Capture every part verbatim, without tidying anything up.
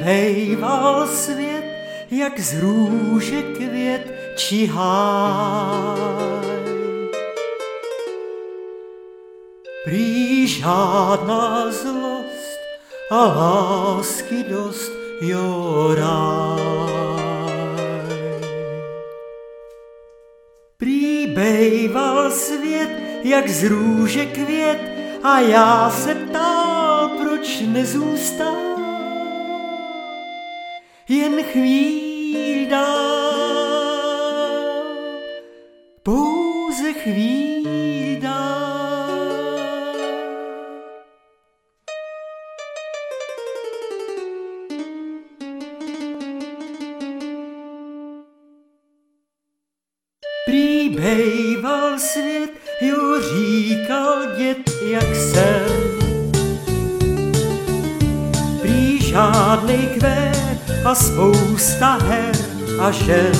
hejval svět, jak z růže květ či háj. Prý žádná zlost a lásky dost, jo ráj. Prý bejval svět, jak z růže květ, a já se ptal, proč nezůstal jen chvíli dál, pouze chvíli dál. Prý bejval svět, jo říkal děd, jak jsem. Prý žádnej kvet a spousta her a žen.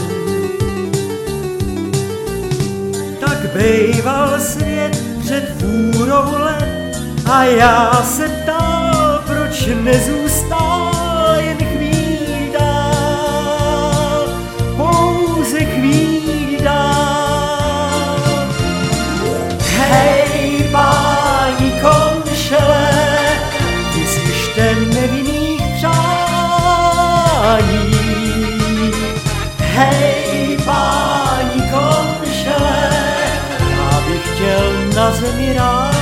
Tak bejval svět před půlou let a já se ptal, proč nezůstal jen chvíli dál, pouze chvíli dál. Hej, páni konšele, vyslyšte nevinných přání. Hej, páni konšele, já bych chtěl na zemi ráj.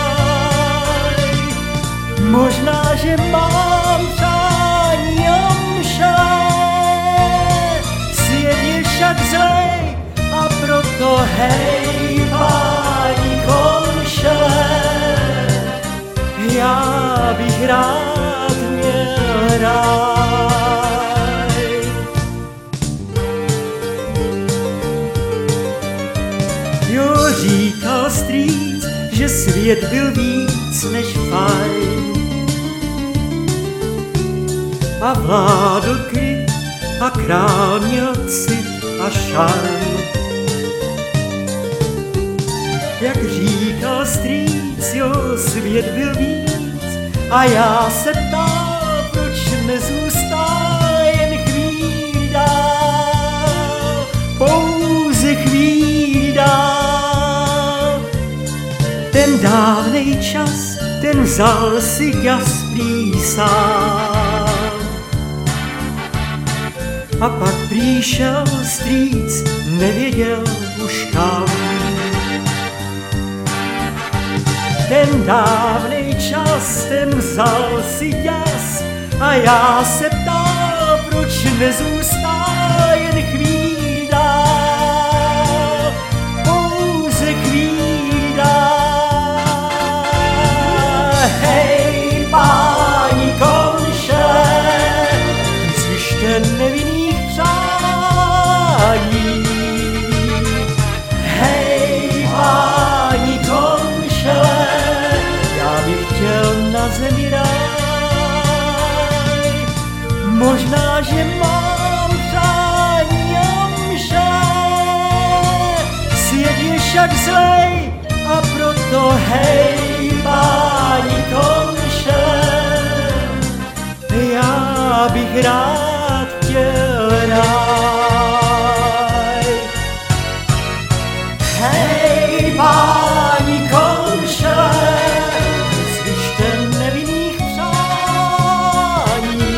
Možná, že mám přání omšele, svět je však zlej, a proto hej, páni konšele, já bych rád měl ráj. Jo, říkal strýc, že svět byl víc než fajn a vládl klid a král měl cit a šarm. Jak říkal strýc, jo, svět byl víc, a já se ptal, proč nezůstal jen chvíli dál, pouze chvíli dál. Ten dávnej čas, ten vzal si Jaspí sám. A pak přišel strýc, nevěděl už kam. Ten dávnej čas, ten vzal si jas, a já se ptal, proč nezůstal jen chvíli dál, pouze chvíli dál. Hej, páni konšele, vyslyšte nevinných přání. Hej, páni konšele, já bych chtěl na zemi ráj. Možná, že mám přání omšele, svět je však zlej, a proto hej, páni konšele, já bych rád chtěl ráj. Hej, páni konšele, slyšte nevinných přání.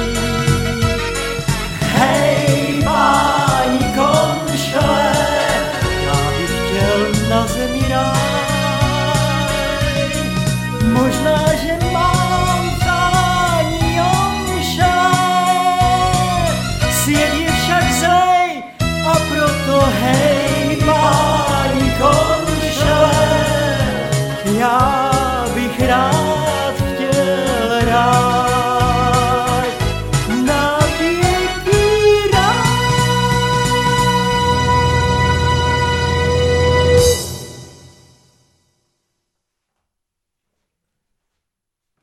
Hej, páni konšele, já bych chtěl na zemi ráj. Možná, že mám přání omšele, svět